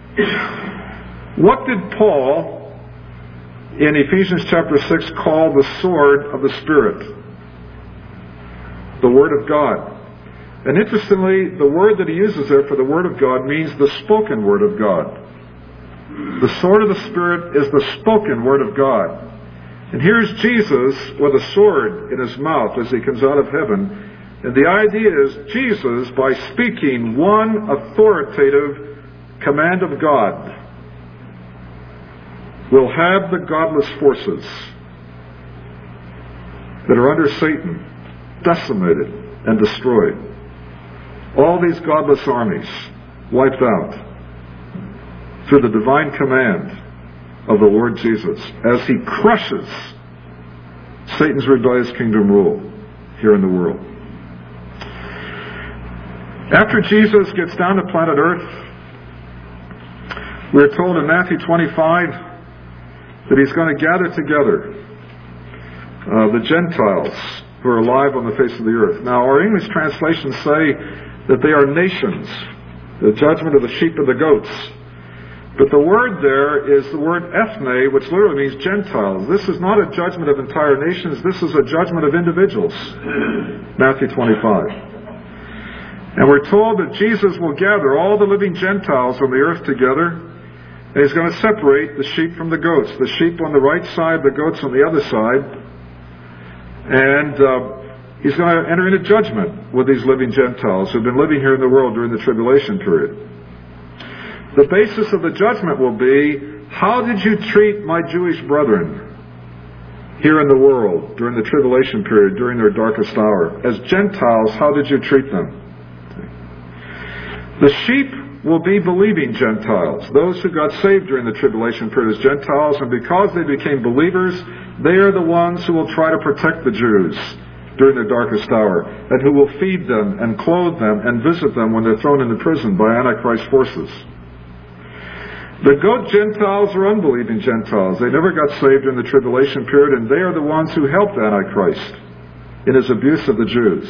What did Paul in Ephesians chapter six call the sword of the Spirit? The Word of God. And interestingly, the word that he uses there for the Word of God means the spoken Word of God. The sword of the Spirit is the spoken Word of God. And here's Jesus with a sword in his mouth as he comes out of heaven. And the idea is Jesus, by speaking one authoritative command of God, will have the godless forces that are under Satan decimated and destroyed. All these godless armies wiped out through the divine command of the Lord Jesus as he crushes Satan's rebellious kingdom rule here in the world. After Jesus gets down to planet Earth, we're told in Matthew twenty-five that he's going to gather together uh, the Gentiles who are alive on the face of the earth. Now, our English translations say that they are nations, the judgment of the sheep and the goats. But the word there is the word ethne, which literally means Gentiles. This is not a judgment of entire nations. This is a judgment of individuals. Matthew twenty-five. And we're told that Jesus will gather all the living Gentiles on the earth together, and he's going to separate the sheep from the goats. The sheep on the right side, the goats on the other side. And uh, he's going to enter into judgment with these living Gentiles who've been living here in the world during the tribulation period. The basis of the judgment will be, how did you treat my Jewish brethren here in the world during the tribulation period, during their darkest hour? As Gentiles, how did you treat them? The sheep will be believing Gentiles, those who got saved during the tribulation period as Gentiles, and because they became believers, they are the ones who will try to protect the Jews during their darkest hour, and who will feed them and clothe them and visit them when they're thrown into prison by Antichrist forces. The goat Gentiles are unbelieving Gentiles. They never got saved during the tribulation period, and they are the ones who helped Antichrist in his abuse of the Jews.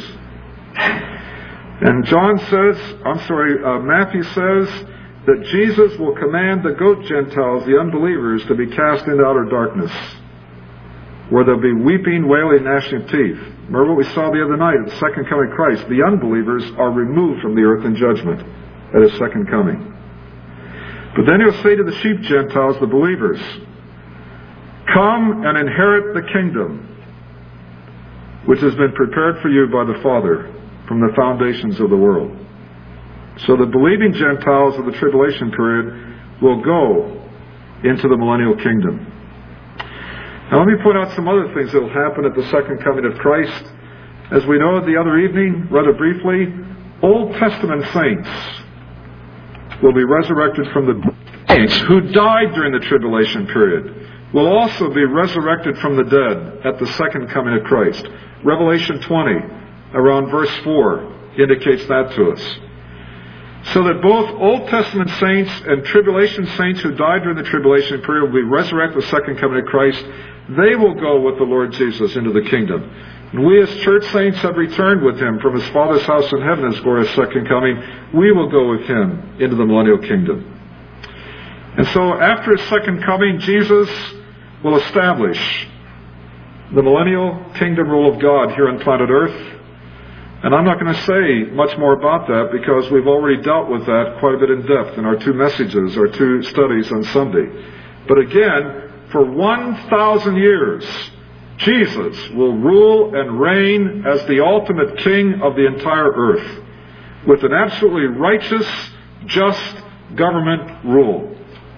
And John says, I'm sorry, uh, Matthew says that Jesus will command the goat Gentiles, the unbelievers, to be cast into outer darkness, where there'll be weeping, wailing, gnashing of teeth. Remember what we saw the other night at the second coming of Christ. The unbelievers are removed from the earth in judgment at his second coming. But then he'll say to the sheep Gentiles, the believers, come and inherit the kingdom which has been prepared for you by the Father from the foundations of the world. So the believing Gentiles of the tribulation period will go into the millennial kingdom. Now let me point out some other things that will happen at the second coming of Christ. As we know the other evening, rather briefly, Old Testament saints will be resurrected from the saints who died during the tribulation period will also be resurrected from the dead at the second coming of Christ. Revelation twenty, around verse four, indicates that to us. So that both Old Testament saints and tribulation saints who died during the tribulation period will be resurrected at the second coming of Christ. They will go with the Lord Jesus into the kingdom. And we as church saints have returned with Him from His Father's house in heaven, His glorious second coming. We will go with Him into the millennial kingdom. And so after His second coming, Jesus will establish the millennial kingdom rule of God here on planet Earth. And I'm not going to say much more about that because we've already dealt with that quite a bit in depth in our two messages, our two studies on Sunday. But again, for one thousand years, Jesus will rule and reign as the ultimate king of the entire earth with an absolutely righteous, just government rule.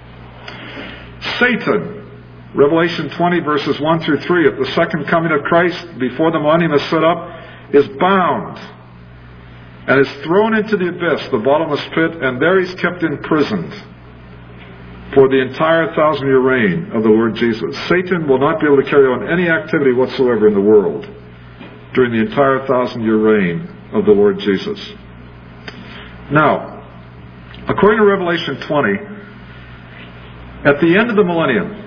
Satan, Revelation twenty, verses one through three, at the second coming of Christ, before the millennium is set up, is bound and is thrown into the abyss, the bottomless pit, and there he's kept imprisoned for the entire thousand-year reign of the Lord Jesus. Satan will not be able to carry on any activity whatsoever in the world during the entire thousand-year reign of the Lord Jesus. Now, according to Revelation twenty, at the end of the millennium,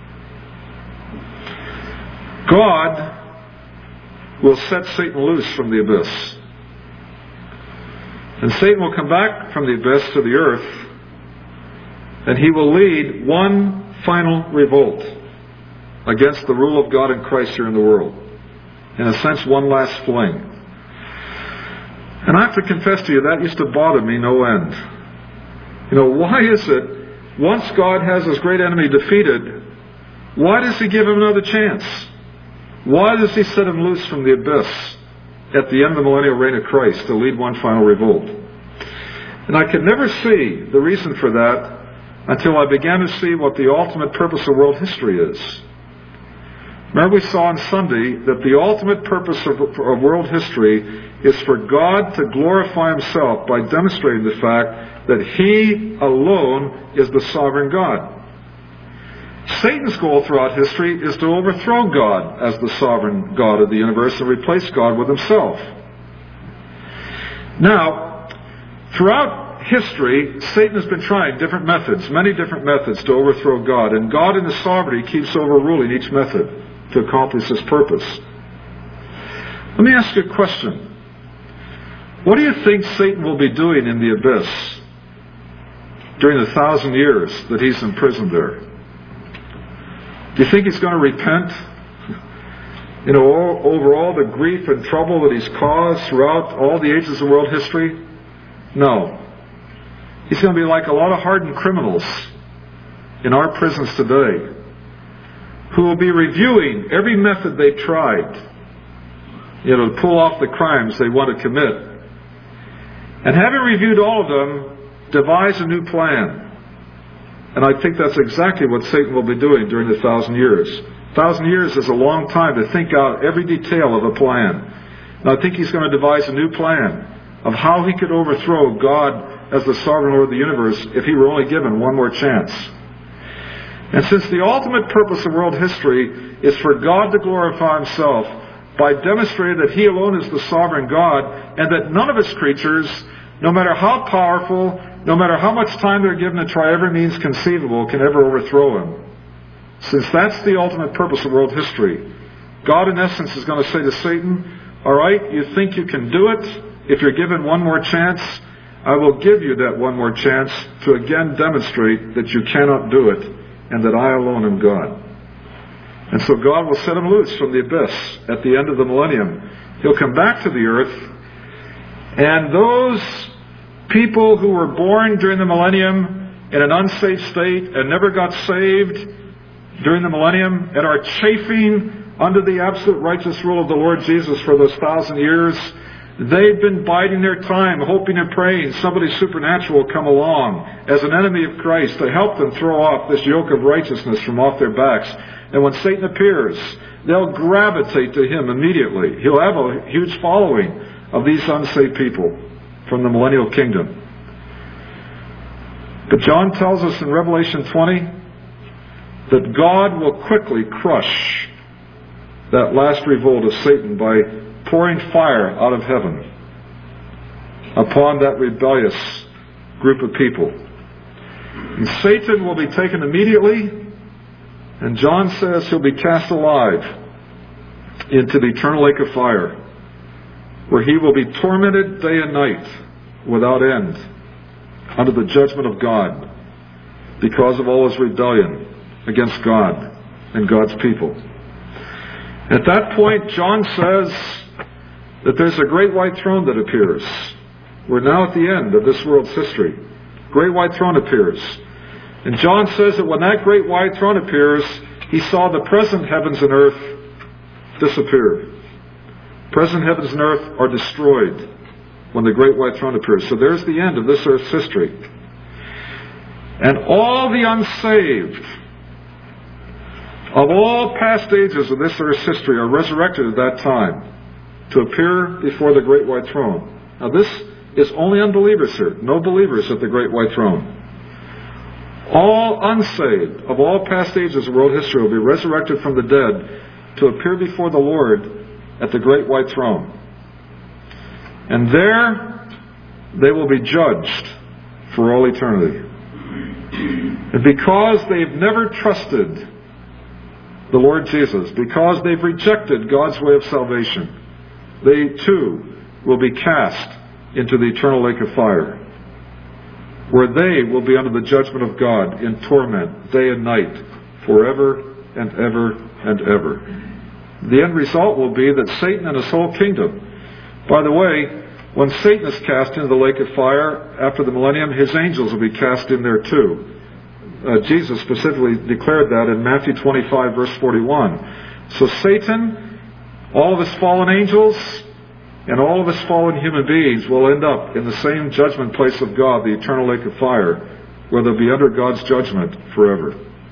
God will set Satan loose from the abyss. And Satan will come back from the abyss to the earth, and he will lead one final revolt against the rule of God and Christ here in the world. In a sense, one last fling. And I have to confess to you, that used to bother me no end. You know, why is it, once God has His great enemy defeated, why does He give him another chance? Why does He set him loose from the abyss at the end of the millennial reign of Christ to lead one final revolt? And I could never see the reason for that until I began to see what the ultimate purpose of world history is. Remember, we saw on Sunday that the ultimate purpose of, of world history is for God to glorify Himself by demonstrating the fact that He alone is the sovereign God. Satan's goal throughout history is to overthrow God as the sovereign God of the universe and replace God with himself. Now, throughout history, Satan has been trying different methods, many different methods to overthrow God, and God in His sovereignty keeps overruling each method to accomplish His purpose. Let me ask you a question. What do you think Satan will be doing in the abyss during the thousand years that he's imprisoned there? Do you think he's going to repent? You know, all, over all the grief and trouble that he's caused throughout all the ages of world history? No. He's going to be like a lot of hardened criminals in our prisons today who will be reviewing every method they've tried, you know, to pull off the crimes they want to commit. And having reviewed all of them, devise a new plan. And I think that's exactly what Satan will be doing during the thousand years. A thousand years is a long time to think out every detail of a plan. And I think he's going to devise a new plan of how he could overthrow God as the sovereign Lord of the universe if he were only given one more chance. And since the ultimate purpose of world history is for God to glorify Himself by demonstrating that He alone is the sovereign God and that none of His creatures, no matter how powerful, no matter how much time they're given to try every means conceivable, can ever overthrow Him. Since that's the ultimate purpose of world history, God in essence is going to say to Satan, all right, you think you can do it? If you're given one more chance, I will give you that one more chance to again demonstrate that you cannot do it and that I alone am God. And so God will set him loose from the abyss at the end of the millennium. He'll come back to the earth, and those people who were born during the millennium in an unsaved state and never got saved during the millennium and are chafing under the absolute righteous rule of the Lord Jesus for those thousand years, they've been biding their time, hoping and praying somebody supernatural will come along as an enemy of Christ to help them throw off this yoke of righteousness from off their backs. And when Satan appears, they'll gravitate to him immediately. He'll have a huge following of these unsaved people from the millennial kingdom. But John tells us in Revelation twenty that God will quickly crush that last revolt of Satan by pouring fire out of heaven upon that rebellious group of people. And Satan will be taken immediately, and John says he'll be cast alive into the eternal lake of fire, where he will be tormented day and night without end under the judgment of God because of all his rebellion against God and God's people. At that point, John says that there's a great white throne that appears. We're now at the end of this world's history. Great white throne appears. And John says that when that great white throne appears, he saw the present heavens and earth disappear. Present heavens and earth are destroyed when the great white throne appears. So there's the end of this earth's history. And all the unsaved of all past ages of this earth's history are resurrected at that time to appear before the great white throne. Now this is only unbelievers here, no believers at the great white throne. All unsaved of all past ages of world history will be resurrected from the dead to appear before the Lord at the great white throne. And there they will be judged for all eternity. And because they've never trusted the Lord Jesus, because they've rejected God's way of salvation, they too will be cast into the eternal lake of fire, where they will be under the judgment of God in torment day and night forever and ever and ever. The end result will be that Satan and his whole kingdom, by the way, when Satan is cast into the lake of fire after the millennium, his angels will be cast in there too. Uh, Jesus specifically declared that in Matthew twenty-five, verse forty-one. So Satan, all of his fallen angels, and all of his fallen human beings will end up in the same judgment place of God, the eternal lake of fire, where they'll be under God's judgment forever.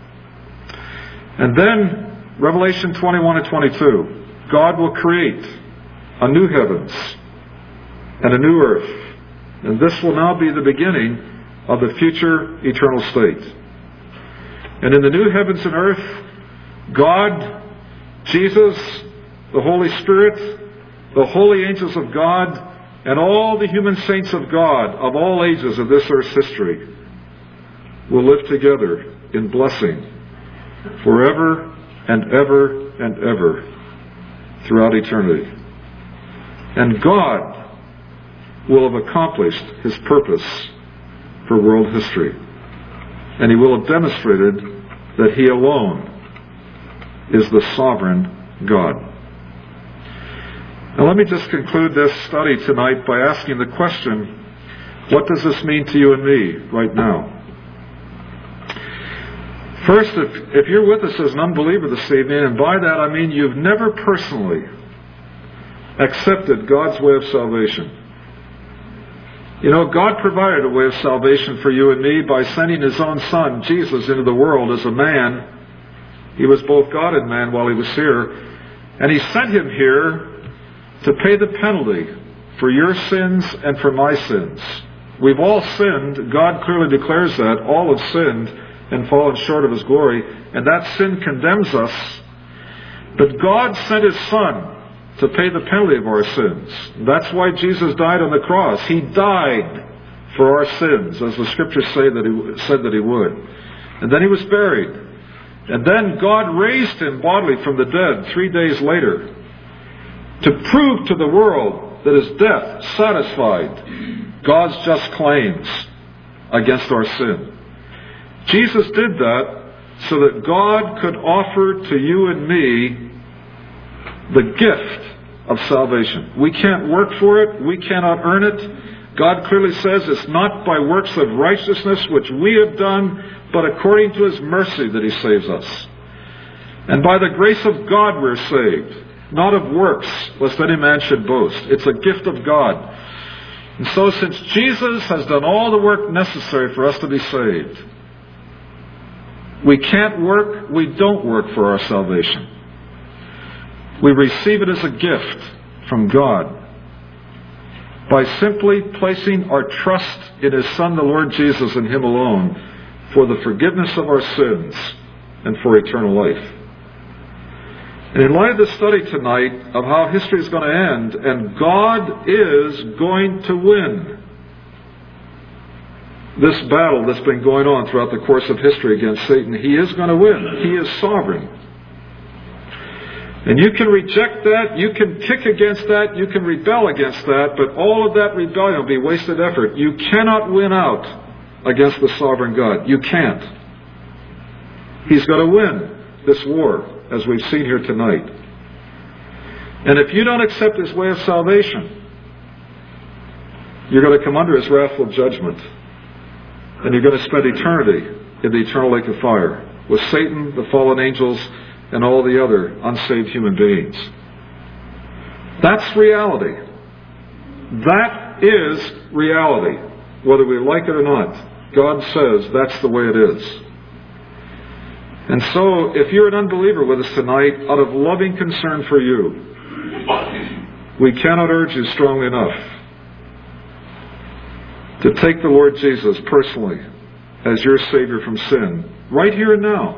And then, Revelation twenty-one and twenty-two, God will create a new heavens and a new earth. And this will now be the beginning of the future eternal state. And in the new heavens and earth, God, Jesus, the Holy Spirit, the holy angels of God, and all the human saints of God of all ages of this earth's history will live together in blessing forever and ever and ever throughout eternity. And God will have accomplished his purpose for world history. And he will have demonstrated that he alone is the sovereign God. Now let me just conclude this study tonight by asking the question, what does this mean to you and me right now? First, if, if you're with us as an unbeliever this evening, and by that I mean you've never personally accepted God's way of salvation. You know, God provided a way of salvation for you and me by sending his own Son, Jesus, into the world as a man. He was both God and man while he was here. And he sent him here to pay the penalty for your sins and for my sins. We've all sinned. God clearly declares that. All have sinned and fallen short of his glory. And that sin condemns us. But God sent his Son to pay the penalty of our sins. That's why Jesus died on the cross. He died for our sins, as the scriptures say that he said that he would. And then he was buried. And then God raised him bodily from the dead three days later to prove to the world that his death satisfied God's just claims against our sin. Jesus did that so that God could offer to you and me the gift of salvation. We can't work for it. We cannot earn it. God clearly says it's not by works of righteousness which we have done, but according to his mercy that he saves us. And by the grace of God we're saved, not of works, lest any man should boast. It's a gift of God. And so since Jesus has done all the work necessary for us to be saved, we can't work, we don't work for our salvation. We receive it as a gift from God. by simply placing our trust in His Son, the Lord Jesus, and Him alone, for the forgiveness of our sins and for eternal life. And in light of the study tonight of how history is going to end, and God is going to win this battle that's been going on throughout the course of history against Satan. He is going to win. He is sovereign. And you can reject that, you can kick against that, you can rebel against that, but all of that rebellion will be wasted effort. You cannot win out against the sovereign God. You can't. He's going to win this war, as we've seen here tonight. And if you don't accept His way of salvation, you're going to come under His wrathful judgment. And you're going to spend eternity in the eternal lake of fire with Satan, the fallen angels, and all the other unsaved human beings. That's reality. That is reality, whether we like it or not. God says that's the way it is. And so, if you're an unbeliever with us tonight, out of loving concern for you, we cannot urge you strongly enough to take the Lord Jesus personally as your Savior from sin, right here and now,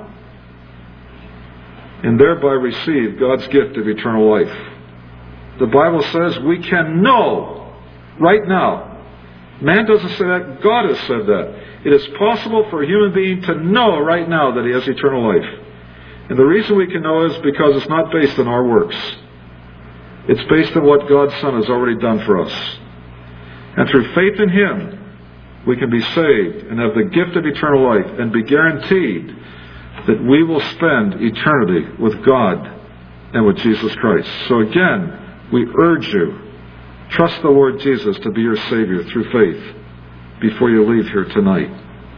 and thereby receive God's gift of eternal life. The Bible says we can know right now. Man doesn't say that. God has said that. It is possible for a human being to know right now that he has eternal life. And the reason we can know is because it's not based on our works. It's based on what God's Son has already done for us. And through faith in Him, we can be saved and have the gift of eternal life and be guaranteed that we will spend eternity with God and with Jesus Christ. So again, we urge you, trust the Lord Jesus to be your Savior through faith before you leave here tonight.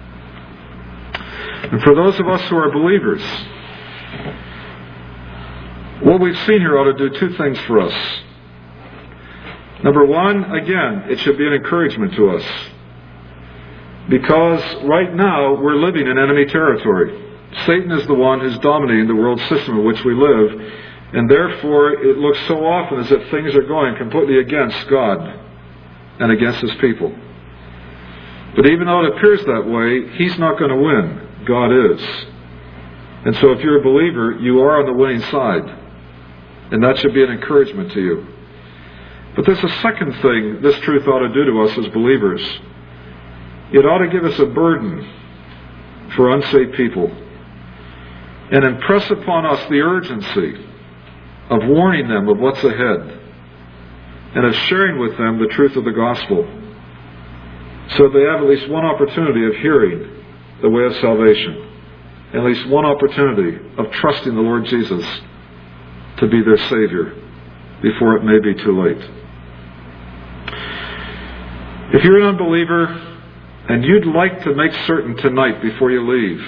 And for those of us who are believers, what we've seen here ought to do two things for us. Number one, again, it should be an encouragement to us. Because right now we're living in enemy territory. Satan is the one who's dominating the world system in which we live, and therefore it looks so often as if things are going completely against God and against His people. But even though it appears that way, He's not going to win. God is. And so if you're a believer, you are on the winning side. And that should be an encouragement to you. But there's a second thing this truth ought to do to us as believers. It ought to give us a burden for unsaved people and impress upon us the urgency of warning them of what's ahead and of sharing with them the truth of the gospel so they have at least one opportunity of hearing the way of salvation, and at least one opportunity of trusting the Lord Jesus to be their Savior before it may be too late. If you're an unbeliever and you'd like to make certain tonight before you leave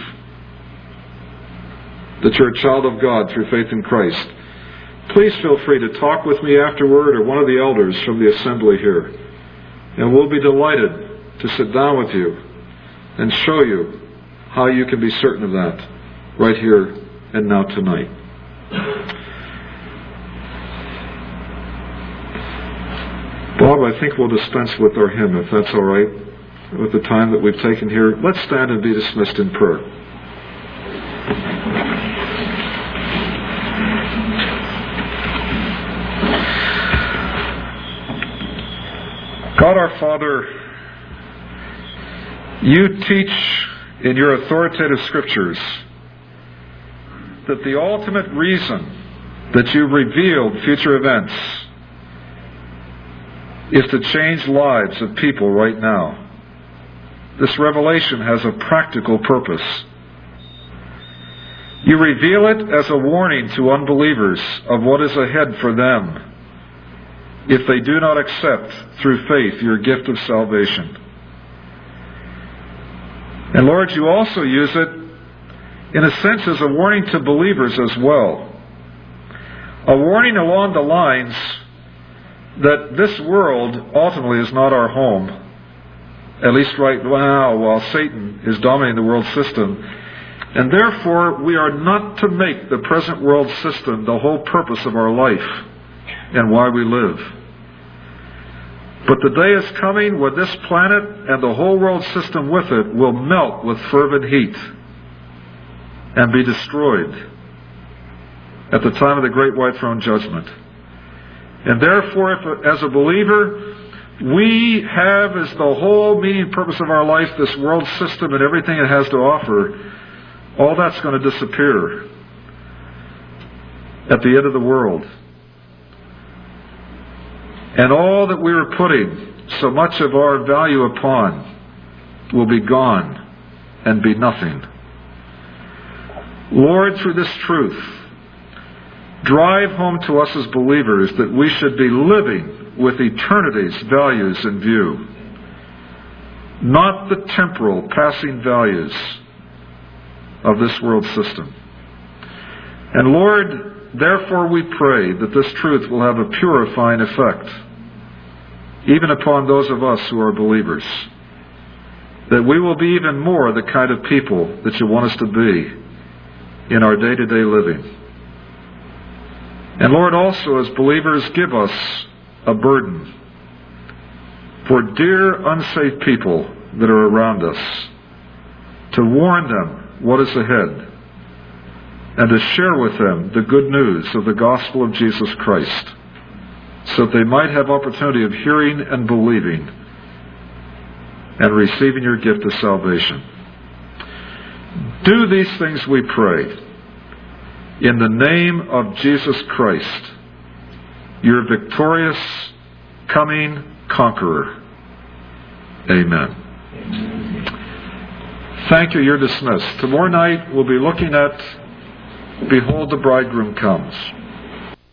that you're a child of God through faith in Christ, please feel free to talk with me afterward or one of the elders from the assembly here. And we'll be delighted to sit down with you and show you how you can be certain of that right here and now tonight. Bob, I think we'll dispense with our hymn, if that's all right, with the time that we've taken here. Let's stand and be dismissed in prayer. God our Father, you teach in your authoritative scriptures that the ultimate reason that you've revealed future events is to change lives of people right now. This revelation has a practical purpose. You reveal it as a warning to unbelievers of what is ahead for them if they do not accept through faith your gift of salvation. And Lord, you also use it in a sense as a warning to believers as well. A warning along the lines that this world ultimately is not our home, at least right now while Satan is dominating the world system. And therefore, we are not to make the present world system the whole purpose of our life and why we live. But the day is coming when this planet and the whole world system with it will melt with fervent heat and be destroyed at the time of the great white throne judgment. And therefore, if, as a believer, we have as the whole meaning and purpose of our life this world system and everything it has to offer, all that's going to disappear at the end of the world. And all that we were putting so much of our value upon will be gone and be nothing. Lord, through this truth, drive home to us as believers that we should be living with eternity's values in view, not the temporal, passing values of this world system. And Lord, therefore we pray that this truth will have a purifying effect, even upon those of us who are believers, that we will be even more the kind of people that you want us to be in our day-to-day living. And Lord, also as believers, give us a burden for dear unsaved people that are around us, to warn them what is ahead, and to share with them the good news of the gospel of Jesus Christ, so that they might have opportunity of hearing and believing and receiving your gift of salvation. Do these things, we pray, in the name of Jesus Christ, your victorious, coming conqueror. Amen. Thank you. You're dismissed. Tomorrow night we'll be looking at Behold, the Bridegroom Comes.